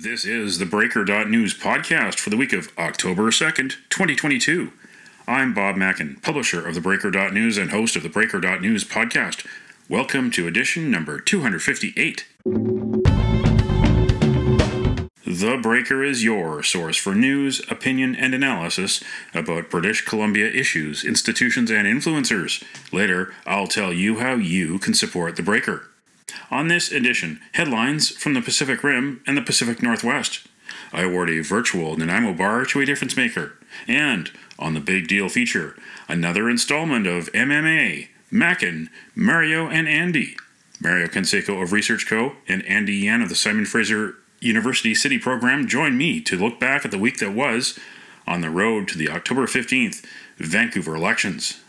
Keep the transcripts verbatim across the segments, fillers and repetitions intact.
This is the Breaker dot News podcast for the week of October second, twenty twenty-two. I'm Bob Mackin, publisher of the Breaker dot News and host of the Breaker dot News podcast. Welcome to edition number two hundred fifty-eight. The Breaker is your source for news, opinion, and analysis about British Columbia issues, institutions, and influencers. Later, I'll tell you how you can support the Breaker. On this edition, headlines from the Pacific Rim and the Pacific Northwest. I award a virtual Nanaimo bar to a difference maker. And, on the Big Deal feature, another installment of M M A, Mackin, Mario, and Andy. Mario Canseco of Research Co. and Andy Yan of the Simon Fraser University City Program join me to look back at the week that was on the road to the October fifteenth Vancouver elections.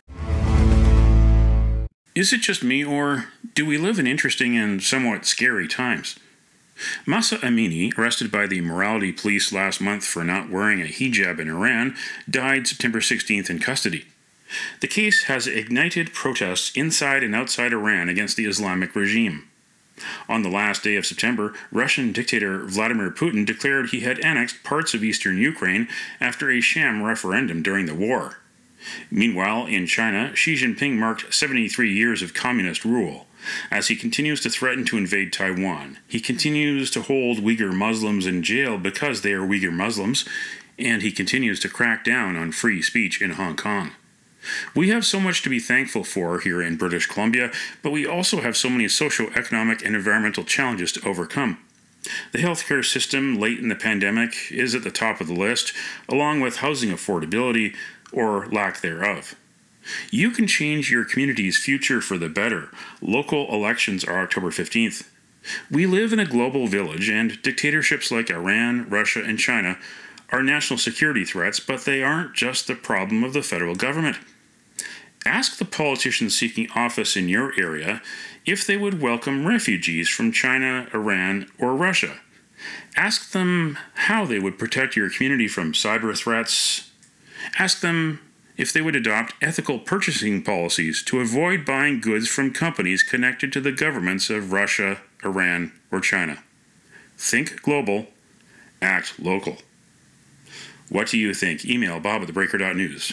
Is it just me, or do we live in interesting and somewhat scary times? Mahsa Amini, arrested by the morality police last month for not wearing a hijab in Iran, died September sixteenth in custody. The case has ignited protests inside and outside Iran against the Islamic regime. On the last day of September, Russian dictator Vladimir Putin declared he had annexed parts of eastern Ukraine after a sham referendum during the war. Meanwhile, in China, Xi Jinping marked seventy-three years of communist rule. As he continues to threaten to invade Taiwan, he continues to hold Uyghur Muslims in jail because they are Uyghur Muslims, and he continues to crack down on free speech in Hong Kong. We have so much to be thankful for here in British Columbia, but we also have so many socio-economic and environmental challenges to overcome. The healthcare system late in the pandemic is at the top of the list, along with housing affordability, or lack thereof. You can change your community's future for the better. Local elections are October fifteenth. We live in a global village, and dictatorships like Iran, Russia, and China are national security threats, but they aren't just the problem of the federal government. Ask the politicians seeking office in your area if they would welcome refugees from China, Iran, or Russia. Ask them how they would protect your community from cyber threats. Ask them if they would adopt ethical purchasing policies to avoid buying goods from companies connected to the governments of Russia, Iran, or China. Think global, act local. What do you think? Email bob at the breaker dot news.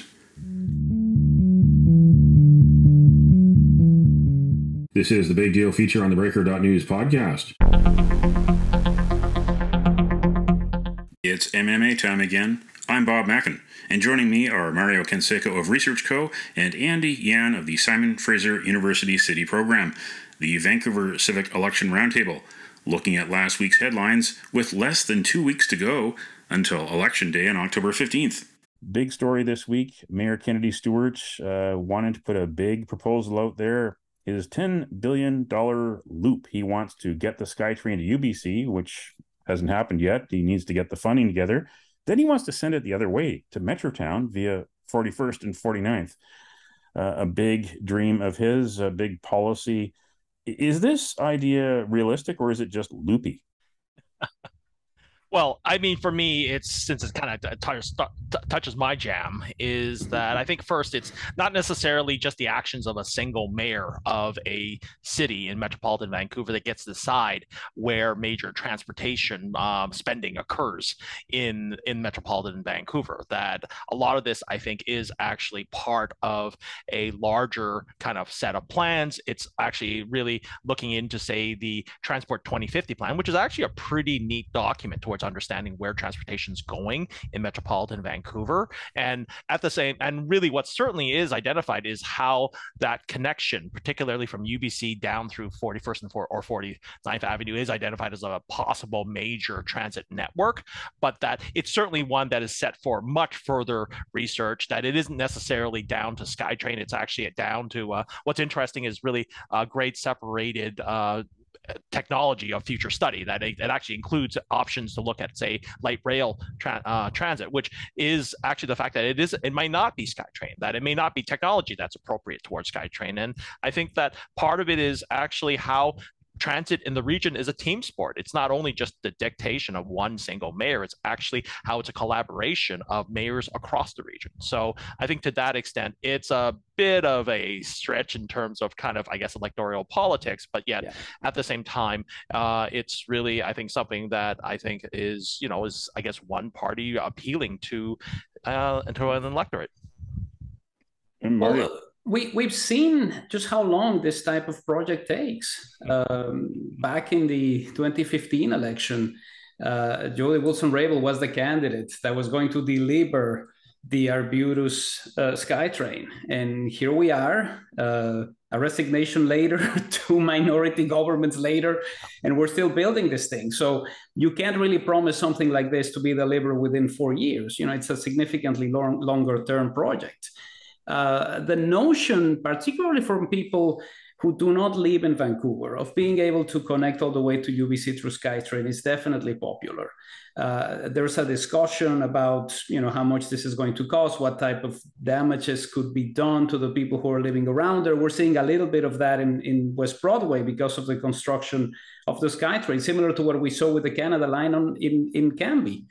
This is the Big Deal feature on the Breaker dot News podcast. It's M M A time again. I'm Bob Mackin, and joining me are Mario Canseco of Research Co. and Andy Yan of the Simon Fraser University City Program, the Vancouver Civic Election Roundtable, looking at last week's headlines with less than two weeks to go until Election Day on October fifteenth. Big story this week. Mayor Kennedy Stewart uh, wanted to put a big proposal out there. His ten billion dollars loop. He wants to get the SkyTrain to U B C, which hasn't happened yet. He needs to get the funding together. Then he wants to send it the other way to Metrotown via forty-first and forty-ninth. Uh, a big dream of his, a big policy. Is this idea realistic, or is it just loopy? Well, I mean, for me, it's since it kind of touches, touches my jam, is that I think first it's not necessarily just the actions of a single mayor of a city in metropolitan Vancouver that gets to decide where major transportation um, spending occurs in in metropolitan Vancouver. That a lot of this, I think, is actually part of a larger kind of set of plans. It's actually really looking into, say, the Transport twenty fifty plan, which is actually a pretty neat document towards understanding where transportation is going in metropolitan Vancouver. And at the same, and really what certainly is identified is how that connection, particularly from U B C down through forty-first and or forty-ninth Avenue, is identified as a possible major transit network, but that it's certainly one that is set for much further research, that it isn't necessarily down to SkyTrain. It's actually down to uh, what's interesting is really uh, grade separated uh, technology of future study, that it, it actually includes options to look at, say, light rail tra- uh, transit, which is actually the fact that it is it might not be SkyTrain, that it may not be technology that's appropriate towards SkyTrain. And I think that part of it is actually how transit in the region is a team sport. It's not only just the dictation of one single mayor, it's actually how it's a collaboration of mayors across the region. So I think to that extent, it's a bit of a stretch in terms of kind of, I guess, electoral politics, but yet yeah. at the same time, uh, it's really, I think, something that I think is, you know, is, I guess, one party appealing to, uh, to an electorate. Well, we, we've seen just how long this type of project takes. Um, back in the twenty fifteen election, uh, Jody Wilson-Raybould was the candidate that was going to deliver the Arbutus uh, SkyTrain. And here we are, uh, a resignation later, two minority governments later, and we're still building this thing. So you can't really promise something like this to be delivered within four years. You know, it's a significantly long, longer term project. Uh, the notion, particularly from people who do not live in Vancouver, of being able to connect all the way to U B C through SkyTrain is definitely popular. Uh, there's a discussion about, you know, how much this is going to cost, what type of damages could be done to the people who are living around there. We're seeing a little bit of that in, in West Broadway because of the construction of the SkyTrain, similar to what we saw with the Canada Line on, in, in Cambie.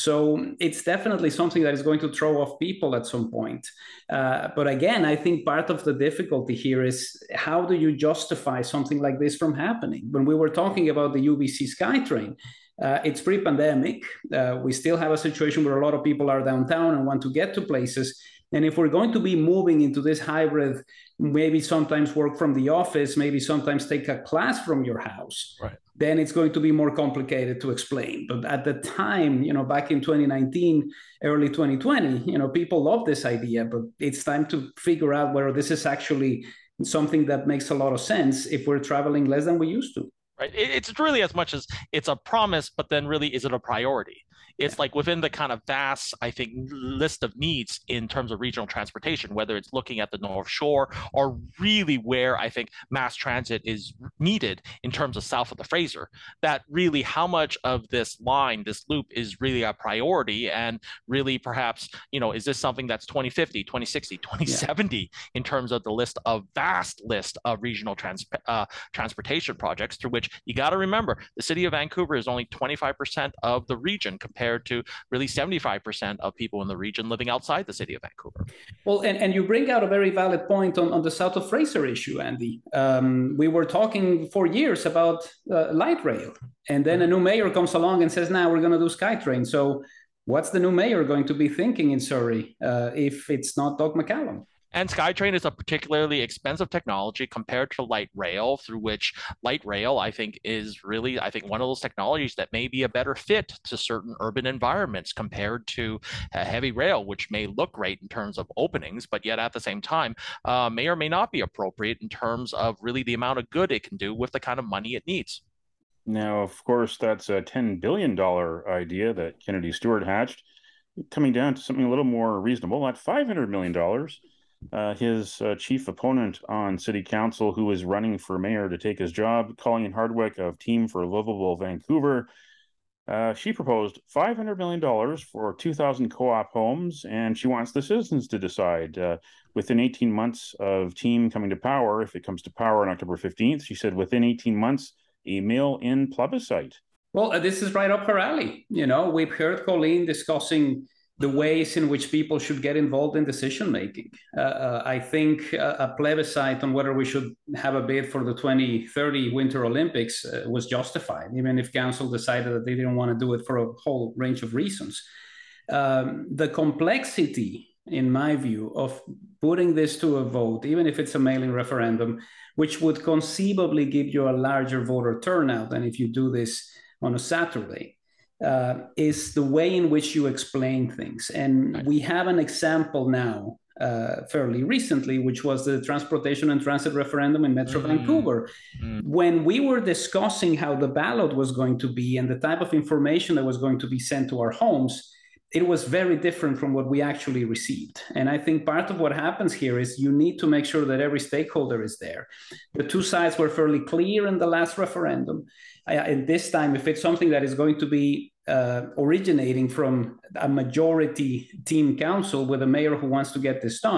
So it's definitely something that is going to throw off people at some point. Uh, but again, I think part of the difficulty here is how do you justify something like this from happening? When we were talking about the U B C SkyTrain, uh, it's pre-pandemic. Uh, we still have a situation where a lot of people are downtown and want to get to places. And if we're going to be moving into this hybrid, maybe sometimes work from the office, maybe sometimes take a class from your house, right, then it's going to be more complicated to explain. But at the time, you know, back in twenty nineteen, early twenty twenty, you know, people love this idea, but it's time to figure out whether this is actually something that makes a lot of sense if we're traveling less than we used to. Right. It's really as much as it's a promise, but then really, is it a priority? It's like within the kind of vast, I think, list of needs in terms of regional transportation, whether it's looking at the North Shore or really where I think mass transit is needed in terms of south of the Fraser, that really how much of this line, this loop is really a priority, and really perhaps, you know, is this something that's twenty fifty, twenty sixty, twenty seventy yeah. in terms of the list of vast list of regional trans, uh, transportation projects, through which you got to remember the city of Vancouver is only twenty-five percent of the region compared to really seventy-five percent of people in the region living outside the city of Vancouver. Well, and, and you bring out a very valid point on, on the South of Fraser issue, Andy. Um, we were talking for years about uh, light rail, and then a new mayor comes along and says, now nah, we're going to do SkyTrain. So what's the new mayor going to be thinking in Surrey uh, if it's not Doug McCallum? And SkyTrain is a particularly expensive technology compared to light rail, through which light rail, I think, is really, I think, one of those technologies that may be a better fit to certain urban environments compared to uh, heavy rail, which may look great in terms of openings, but yet at the same time, uh, may or may not be appropriate in terms of really the amount of good it can do with the kind of money it needs. Now, of course, that's a ten billion dollars idea that Kennedy Stewart hatched, coming down to something a little more reasonable at five hundred million dollars. Uh, his uh, chief opponent on city council, who is running for mayor to take his job, Colleen Hardwick of Team for Livable Vancouver, uh, she proposed five hundred million dollars for two thousand co-op homes, and she wants the citizens to decide uh, within eighteen months of Team coming to power. If it comes to power on October fifteenth, she said within eighteen months, a mail-in plebiscite. Well, uh, this is right up her alley. You know, we've heard Colleen discussing the ways in which people should get involved in decision making. Uh, uh, I think uh, a plebiscite on whether we should have a bid for the twenty thirty Winter Olympics uh, was justified, even if council decided that they didn't want to do it for a whole range of reasons. Um, the complexity, in my view, of putting this to a vote, even if it's a mail-in referendum, which would conceivably give you a larger voter turnout than if you do this on a Saturday, Uh, is the way in which you explain things. And right. we have an example now, uh, fairly recently, which was the transportation and transit referendum in Metro mm-hmm. Vancouver. Mm-hmm. When we were discussing how the ballot was going to be and the type of information that was going to be sent to our homes, it was very different from what we actually received. And I think part of what happens here is you need to make sure that every stakeholder is there. The two sides were fairly clear in the last referendum. I, and this time, if it's something that is going to be uh, originating from a majority team council with a mayor who wants to get this done,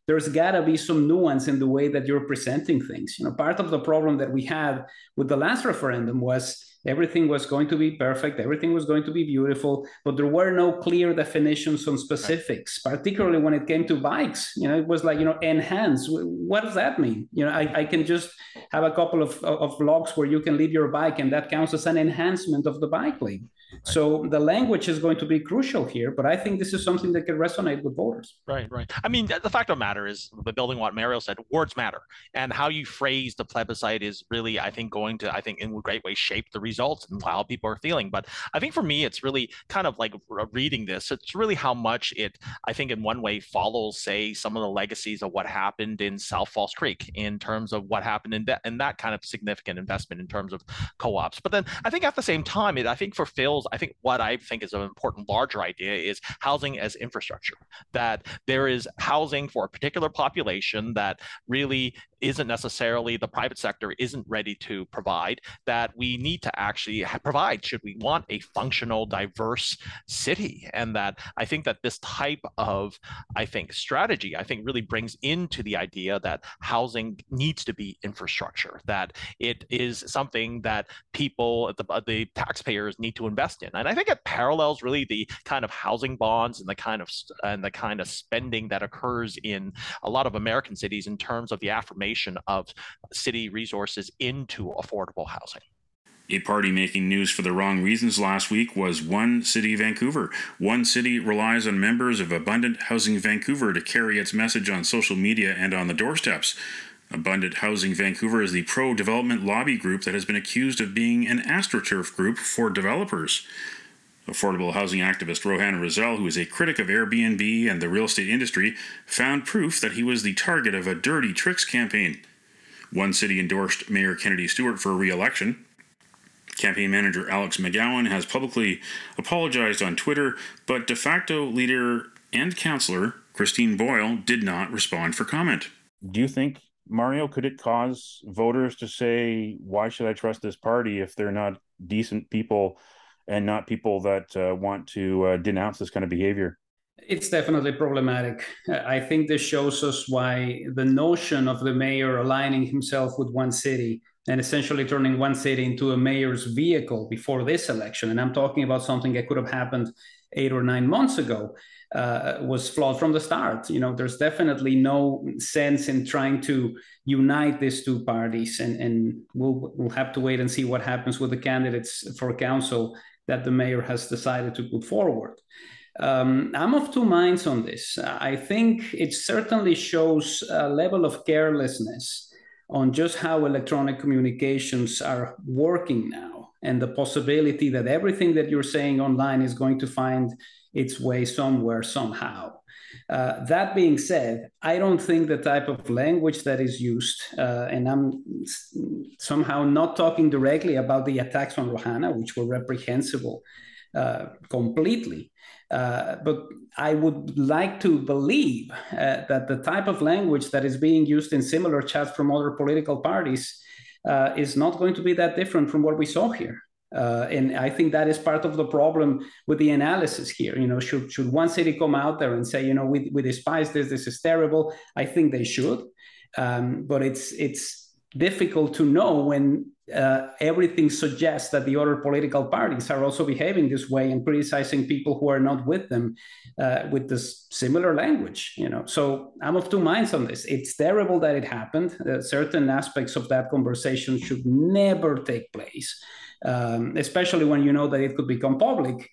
there's got to be some nuance in the way that you're presenting things. You know, part of the problem that we had with the last referendum was everything was going to be perfect, everything was going to be beautiful, but there were no clear definitions on specifics, right. Particularly when it came to bikes. You know, it was like, you know, enhance. What does that mean? You know, I, I can just have a couple of, of logs where you can leave your bike, and that counts as an enhancement of the bike lane. Right. So the language is going to be crucial here, but I think this is something that can resonate with voters. Right, right. I mean, the fact of the matter is, the building what Mario said, words matter. And how you phrase the plebiscite is really, I think, going to, I think, in a great way shape the results and how people are feeling. But I think for me, it's really kind of like reading this. It's really how much it, I think, in one way follows, say, some of the legacies of what happened in South Falls Creek in terms of what happened in that, in that kind of significant investment in terms of co-ops. But then I think at the same time, it, I think for Phil's, I think what I think is an important larger idea is housing as infrastructure, that there is housing for a particular population that really isn't necessarily the private sector isn't ready to provide, that we need to actually provide should we want a functional, diverse city. And that I think that this type of, I think, strategy, I think really brings into the idea that housing needs to be infrastructure, that it is something that people, the, the taxpayers need to invest in. And I think it parallels really the kind of housing bonds and the kind of and the kind of spending that occurs in a lot of American cities in terms of the affirmation of city resources into affordable housing. A party making news for the wrong reasons last week was One City Vancouver. One City relies on members of Abundant Housing Vancouver to carry its message on social media and on the doorsteps. Abundant Housing Vancouver is the pro-development lobby group that has been accused of being an AstroTurf group for developers. Affordable housing activist Rohan Rizal, who is a critic of Airbnb and the real estate industry, found proof that he was the target of a dirty tricks campaign. One City endorsed Mayor Kennedy Stewart for re-election. Campaign manager Alex McGowan has publicly apologized on Twitter, but de facto leader and councillor Christine Boyle did not respond for comment. Do you think, Mario, could it cause voters to say, why should I trust this party if they're not decent people and not people that uh, want to uh, denounce this kind of behavior? It's definitely problematic. I think this shows us why the notion of the mayor aligning himself with One City and essentially turning One City into a mayor's vehicle before this election, and I'm talking about something that could have happened eight or nine months ago, uh, was flawed from the start. You know, there's definitely no sense in trying to unite these two parties, and, and we'll, we'll have to wait and see what happens with the candidates for council that the mayor has decided to put forward. Um, I'm of two minds on this. I think it certainly shows a level of carelessness on just how electronic communications are working now, and the possibility that everything that you're saying online is going to find its way somewhere, somehow. Uh, that being said, I don't think the type of language that is used, uh, and I'm somehow not talking directly about the attacks on Rohana, which were reprehensible uh, completely, uh, but I would like to believe uh, that the type of language that is being used in similar chats from other political parties uh, is not going to be that different from what we saw here. Uh, and I think that is part of the problem with the analysis here. You know, should should One City come out there and say, you know, we we despise this, this is terrible? I think they should, um, but it's it's difficult to know when uh, everything suggests that the other political parties are also behaving this way and criticizing people who are not with them uh, with this similar language. You know, so I'm of two minds on this. It's terrible that it happened. Uh, certain aspects of that conversation should never take place. Um, especially when you know that it could become public.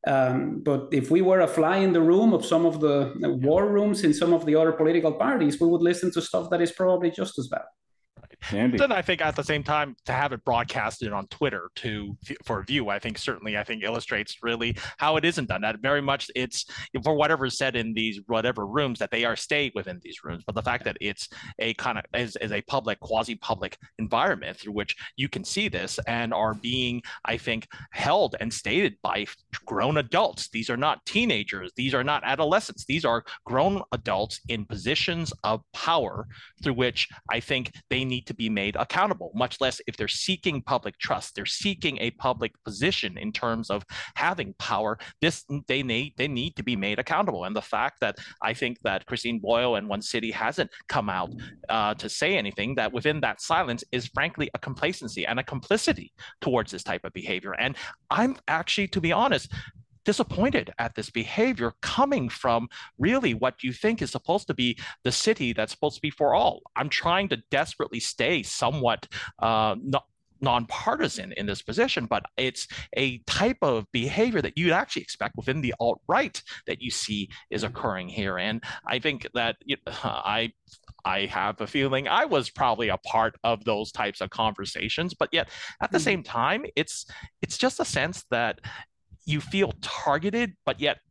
Um, but if we were a fly in the room of some of the war rooms in some of the other political parties, we would listen to stuff that is probably just as bad. Right. Then I think at the same time, to have it broadcasted on Twitter to for view, I think certainly I think illustrates really how it isn't done. That very much it's for whatever is said in these whatever rooms that they are stayed within these rooms. But the fact that it's a kind of is, is a public, quasi-public environment through which you can see this and are being, I think, held and stated by grown adults. These are not teenagers. These are not adolescents. These are grown adults in positions of power through which I think they need to be made accountable, much less if they're seeking public trust, they're seeking a public position in terms of having power. This they need they need to be made accountable. And the fact that I think that Christine Boyle and One City hasn't come out uh, to say anything, that within that silence is frankly a complacency and a complicity towards this type of behavior. And I'm actually, to be honest, disappointed at this behavior coming from really what you think is supposed to be the city that's supposed to be for all. I'm trying to desperately stay somewhat uh, not nonpartisan in this position, but it's a type of behavior that you'd actually expect within the alt-right that you see is occurring here. And I think that you know, I I have a feeling I was probably a part of those types of conversations, but yet at the mm-hmm. same time, it's it's just a sense that you feel targeted, but yet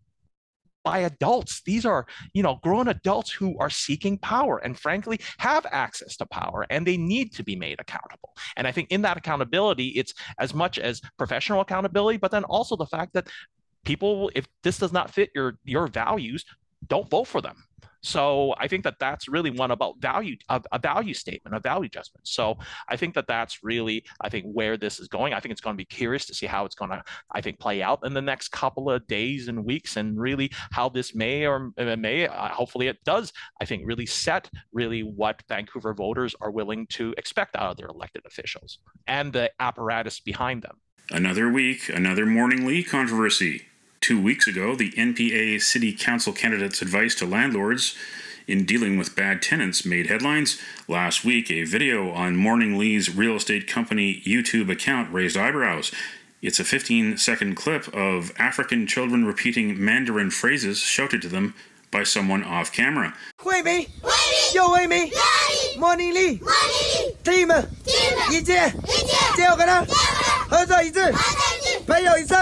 by adults. These are, you know, grown adults who are seeking power and frankly have access to power, and they need to be made accountable. And I think in that accountability, it's as much as professional accountability, but then also the fact that people, if this does not fit your your values, don't vote for them. So I think that that's really one about value, a, a value statement, a value adjustment. So I think that that's really, I think, where this is going. I think it's going to be curious to see how it's going to, I think, play out in the next couple of days and weeks, and really how this may or may, uh, hopefully it does, I think, really set really what Vancouver voters are willing to expect out of their elected officials and the apparatus behind them. Another week, another Morning Lee controversy. Two weeks ago, the N P A City Council candidate's advice to landlords in dealing with bad tenants made headlines. Last week, a video on Morning Lee's real estate company YouTube account raised eyebrows. It's a fifteen-second clip of African children repeating Mandarin phrases shouted to them by someone off camera. 慧美，又慧美 ，Morning Lee， team， 一致，加油可能，合作一致，朋友一生。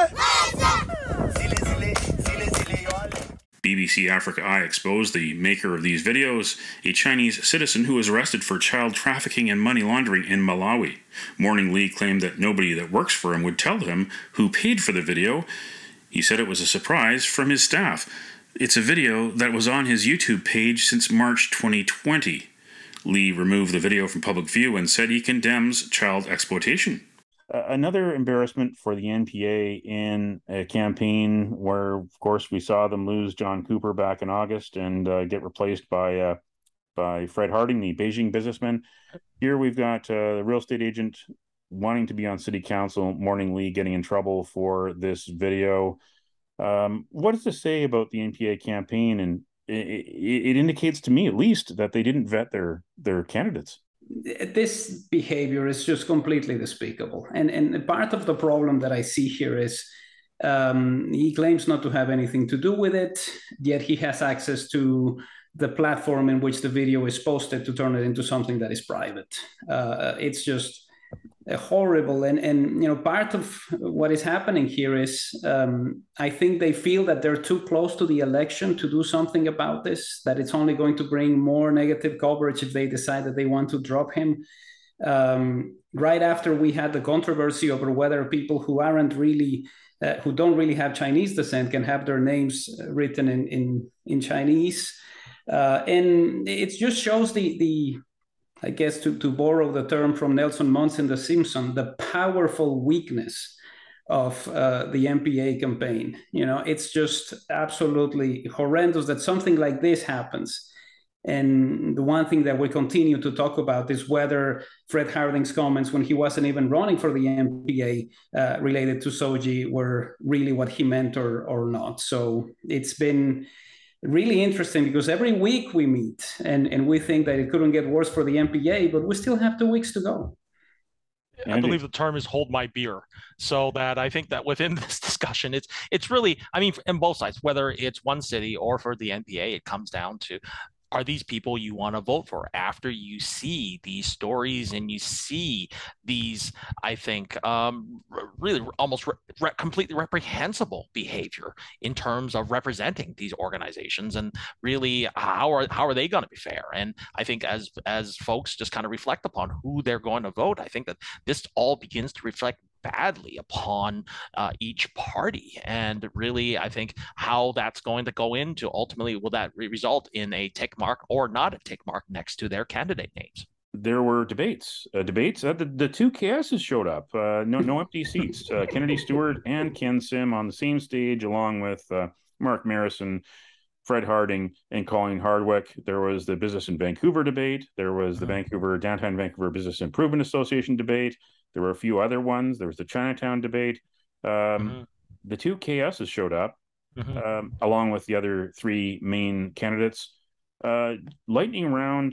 B B C Africa Eye exposed the maker of these videos, a Chinese citizen who was arrested for child trafficking and money laundering in Malawi. Morning Lee claimed that nobody that works for him would tell him who paid for the video. He said it was a surprise from his staff. It's a video that was on his YouTube page since March twenty twenty. Lee removed the video from public view and said he condemns child exploitation. Uh, another embarrassment for the N P A in a campaign where, of course, we saw them lose John Cooper back in August and uh, get replaced by uh, by Fred Harding, the Beijing businessman. Here we've got uh, the real estate agent wanting to be on city council, Morning Lee getting in trouble for this video. Um, what does this say about the N P A campaign? And it, it, it indicates to me, at least, that they didn't vet their their candidates. This behavior is just completely despicable. And, and part of the problem that I see here is um, he claims not to have anything to do with it, yet he has access to the platform in which the video is posted to turn it into something that is private. Uh, it's just uh, horrible. And, and, you know, part of what is happening here is um, I think they feel that they're too close to the election to do something about this, that it's only going to bring more negative coverage if they decide that they want to drop him. Um, right after we had the controversy over whether people who aren't really, uh, who don't really have Chinese descent can have their names written in, in, in Chinese. Uh, and it just shows the, the I guess to, to borrow the term from Nelson Muntz in The Simpsons, the powerful weakness of uh, the N P A campaign. You know, it's just absolutely horrendous that something like this happens. And the one thing that we continue to talk about is whether Fred Harding's comments when he wasn't even running for the N P A uh, related to Soji were really what he meant or, or not. So it's been really interesting because every week we meet and, and we think that it couldn't get worse for the N P A, but we still have two weeks to go. I believe the term is hold my beer. So that I think that within this discussion, it's it's really, I mean, in both sides, whether it's One City or for the N P A, it comes down to, are these people you want to vote for after you see these stories and you see these, I think, um, really almost re- re- completely reprehensible behavior in terms of representing these organizations, and really how are how are they going to be fair? And I think as as folks just kind of reflect upon who they're going to vote, I think that this all begins to reflect badly upon uh, each party. And really, I think how that's going to go into ultimately, will that re- result in a tick mark or not a tick mark next to their candidate names? there were debates. Uh, debates. Uh, the, the two K S's showed up. Uh, no, no empty seats. Uh, Kennedy Stewart and Ken Sim on the same stage, along with uh, Mark Marison, Fred Harding, and Colleen Hardwick. There was the Business in Vancouver debate. There was the Vancouver Downtown Vancouver Business Improvement Association debate. There were a few other ones. There was the Chinatown debate. Um, mm-hmm. The two K S's showed up, mm-hmm. um, along with the other three main candidates. Uh, lightning round.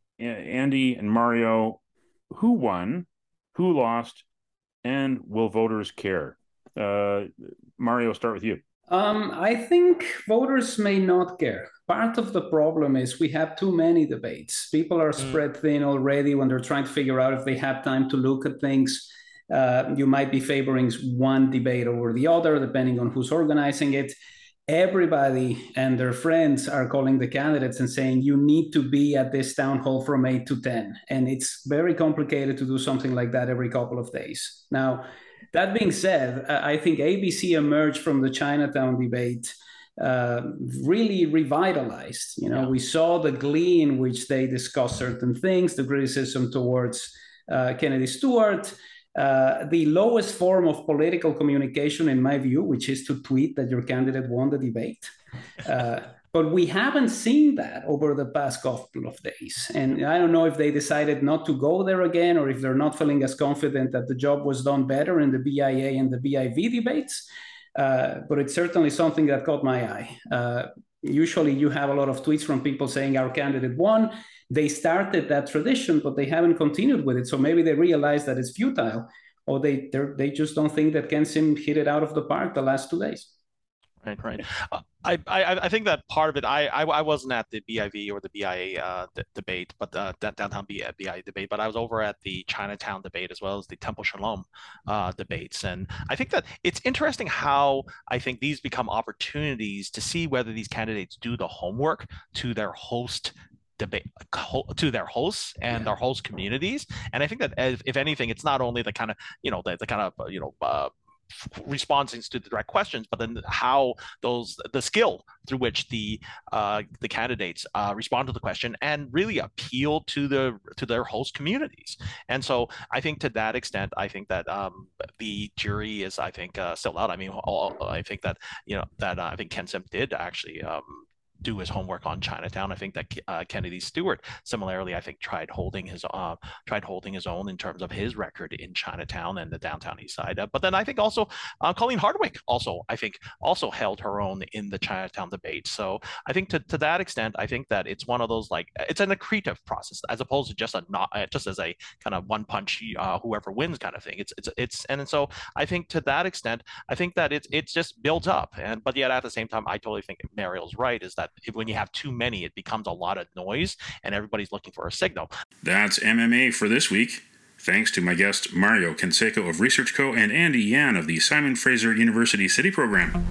Andy and Mario, who won, who lost, and will voters care? Uh, Mario, start with you. Um, I think voters may not care. Part of the problem is we have too many debates. People are spread thin already when they're trying to figure out if they have time to look at things. Uh, you might be favoring one debate over the other, depending on who's organizing it. Everybody and their friends are calling the candidates and saying, you need to be at this town hall from eight to ten. And it's very complicated to do something like that every couple of days. Now, that being said, I think A B C emerged from the Chinatown debate uh, really revitalized. You know, yeah. We saw the glee in which they discussed certain things, the criticism towards uh, Kennedy Stewart, Uh, the lowest form of political communication, in my view, which is to tweet that your candidate won the debate. Uh, but we haven't seen that over the past couple of days. And I don't know if they decided not to go there again, or if they're not feeling as confident that the job was done better in the B I A and the B I V debates. Uh, but it's certainly something that caught my eye. Uh, usually you have a lot of tweets from people saying our candidate won. They started that tradition, but they haven't continued with it. So maybe they realize that it's futile, or they they just don't think that Ken Sim hit it out of the park the last two days. Right, right. Uh, I, I I think that part of it. I I, I wasn't at the B I V or the B I A uh, d- debate, but uh, that downtown B I A debate. But I was over at the Chinatown debate as well as the Temple Shalom uh, debates, and I think that it's interesting how I think these become opportunities to see whether these candidates do the homework to their host debate to their hosts and yeah. their host communities. And I think that if, if anything, it's not only the kind of, you know, the, the kind of, you know, uh, responses to the direct questions, but then how those, the skill through which the uh, the candidates uh, respond to the question and really appeal to the to their host communities. And so I think to that extent, I think that um, the jury is, I think, uh, still out. I mean, all, I think that, you know, that uh, I think Ken Sim did actually um, do his homework on Chinatown. I think that uh, Kennedy Stewart, similarly, I think tried holding his uh, tried holding his own in terms of his record in Chinatown and the downtown east side. Uh, but then I think also uh, Colleen Hardwick also, I think, also held her own in the Chinatown debate. So I think to, to that extent, I think that it's one of those, like, it's an accretive process as opposed to just a not uh, just as a kind of one punch uh, whoever wins kind of thing. It's it's it's and so I think to that extent, I think that it's it's just builds up. And but yet at the same time, I totally think Mario's right, is that if, when you have too many, it becomes a lot of noise and everybody's looking for a signal. That's M M A for this week. Thanks to my guest Mario Canseco of Research Co. and Andy Yan of the Simon Fraser University City Program.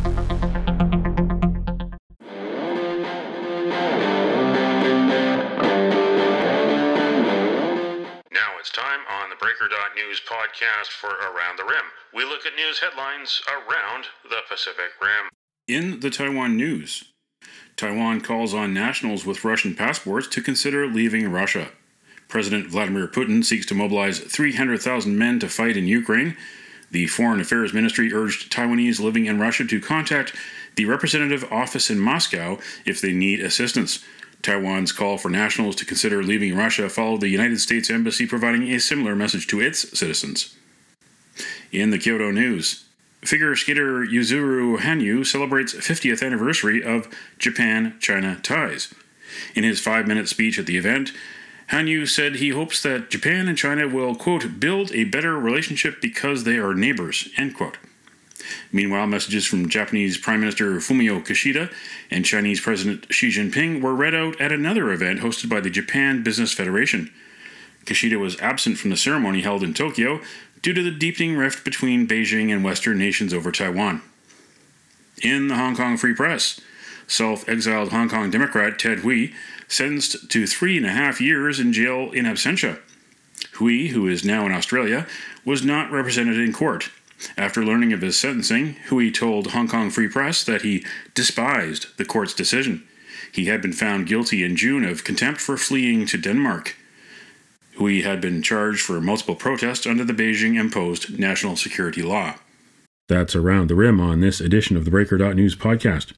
Now it's time on the Breaker dot News podcast for Around the Rim. We look at news headlines around the Pacific Rim. In the Taiwan news, Taiwan calls on nationals with Russian passports to consider leaving Russia. President Vladimir Putin seeks to mobilize three hundred thousand men to fight in Ukraine. The Foreign Affairs Ministry urged Taiwanese living in Russia to contact the representative office in Moscow if they need assistance. Taiwan's call for nationals to consider leaving Russia followed the United States Embassy providing a similar message to its citizens. In the Kyoto news, figure skater Yuzuru Hanyu celebrates fiftieth anniversary of Japan-China ties. In his five-minute speech at the event, Hanyu said he hopes that Japan and China will, quote, build a better relationship because they are neighbors, end quote. Meanwhile, messages from Japanese Prime Minister Fumio Kishida and Chinese President Xi Jinping were read out at another event hosted by the Japan Business Federation. Kishida was absent from the ceremony held in Tokyo due to the deepening rift between Beijing and Western nations over Taiwan. In the Hong Kong Free Press, self-exiled Hong Kong Democrat Ted Hui sentenced to three and a half years in jail in absentia. Hui, who is now in Australia, was not represented in court. After learning of his sentencing, Hui told Hong Kong Free Press that he despised the court's decision. He had been found guilty in June of contempt for fleeing to Denmark. Hui had been charged for multiple protests under the Beijing-imposed national security law. That's Around the Rim on this edition of the Breaker dot News podcast.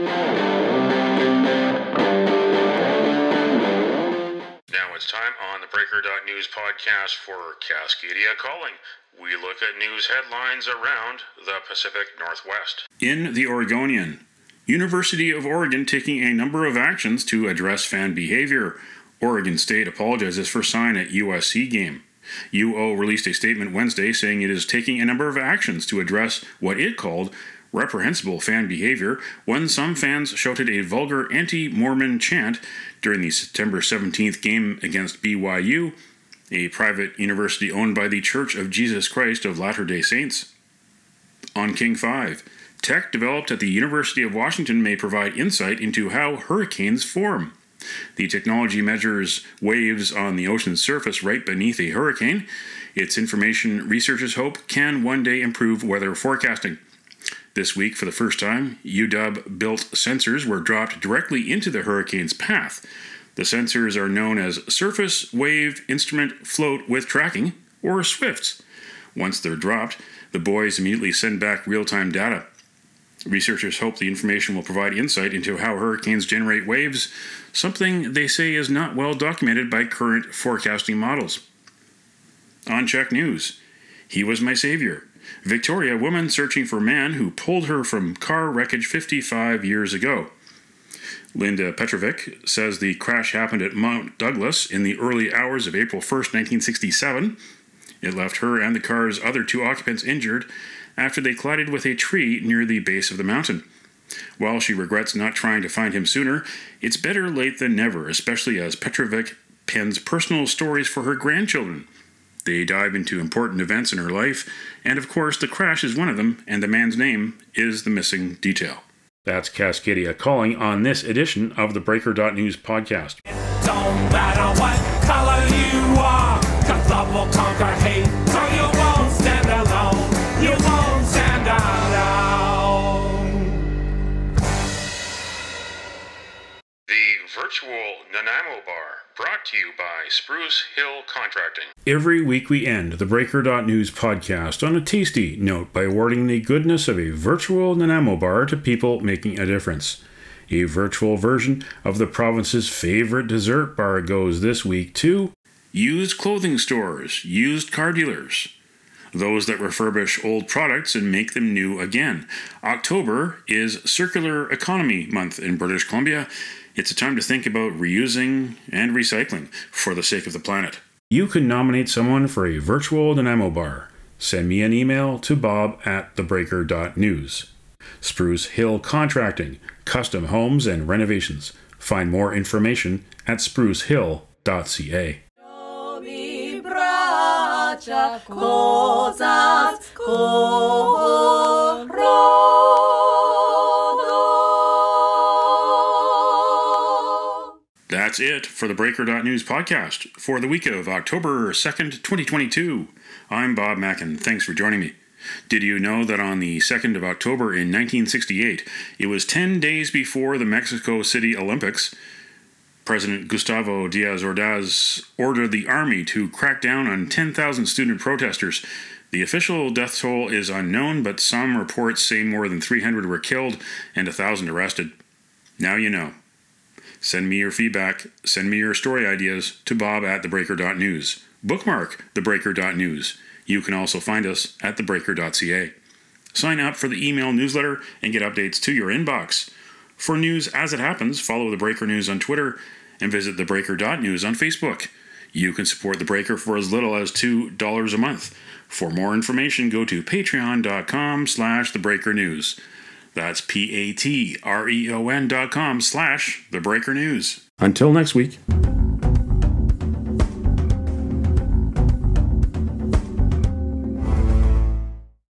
Now it's time on the Breaker dot News podcast for Cascadia Calling. We look at news headlines around the Pacific Northwest. In the Oregonian, University of Oregon taking a number of actions to address fan behavior. Oregon State apologizes for sign at U S C game. U O released a statement Wednesday saying it is taking a number of actions to address what it called reprehensible fan behavior when some fans shouted a vulgar anti-Mormon chant during the September seventeenth game against B Y U, a private university owned by the Church of Jesus Christ of Latter-day Saints. On King five, tech developed at the University of Washington may provide insight into how hurricanes form. The technology measures waves on the ocean's surface right beneath a hurricane. Its information, researchers hope, can one day improve weather forecasting. This week, for the first time, U W-built sensors were dropped directly into the hurricane's path. The sensors are known as Surface Wave Instrument Float with Tracking, or SWIFTs. Once they're dropped, the buoys immediately send back real-time data. Researchers hope the information will provide insight into how hurricanes generate waves, something they say is not well documented by current forecasting models. On Czech News, he was my savior. Victoria, woman searching for man who pulled her from car wreckage fifty-five years ago. Linda Petrovic says the crash happened at Mount Douglas in the early hours of April first, nineteen sixty-seven. It left her and the car's other two occupants injured after they collided with a tree near the base of the mountain. While she regrets not trying to find him sooner, it's better late than never, especially as Petrovic pens personal stories for her grandchildren. They dive into important events in her life, and of course the crash is one of them, and the man's name is the missing detail. That's Cascadia Calling on this edition of the Breaker dot News podcast. Don't matter what color you are, 'cause love will conquer hate, so you won't stand alone. You won't stand alone. The virtual Nanaimo Bar, brought to you by Spruce Hill Contracting. Every week we end the Breaker dot News podcast on a tasty note by awarding the goodness of a virtual Nanaimo Bar to people making a difference. A virtual version of the province's favorite dessert bar goes this week to used clothing stores, used car dealers, those that refurbish old products and make them new again. October is Circular Economy Month in British Columbia. It's a time to think about reusing and recycling for the sake of the planet. You can nominate someone for a virtual Nanaimo Bar. Send me an email to bob at the breaker dot news. Spruce Hill Contracting, custom homes and renovations. Find more information at spruce hill dot c a. That's it for the Breaker dot News podcast for the week of October second, twenty twenty-two. I'm Bob Mackin. Thanks for joining me. Did you know that on the second of October in nineteen sixty-eight, it was ten days before the Mexico City Olympics, President Gustavo Diaz Ordaz ordered the army to crack down on ten thousand student protesters. The official death toll is unknown, but some reports say more than three hundred were killed and one thousand arrested. Now you know. Send me your feedback, send me your story ideas to bob at the breaker dot news. Bookmark the breaker dot news. You can also find us at the breaker dot c a. Sign up for the email newsletter and get updates to your inbox. For news as it happens, follow The Breaker News on Twitter and visit the breaker dot news on Facebook. You can support The Breaker for as little as two dollars a month. For more information, go to patreon dot com slash the breaker news. That's P A T R E O N dot com slash the breaker news. Until next week.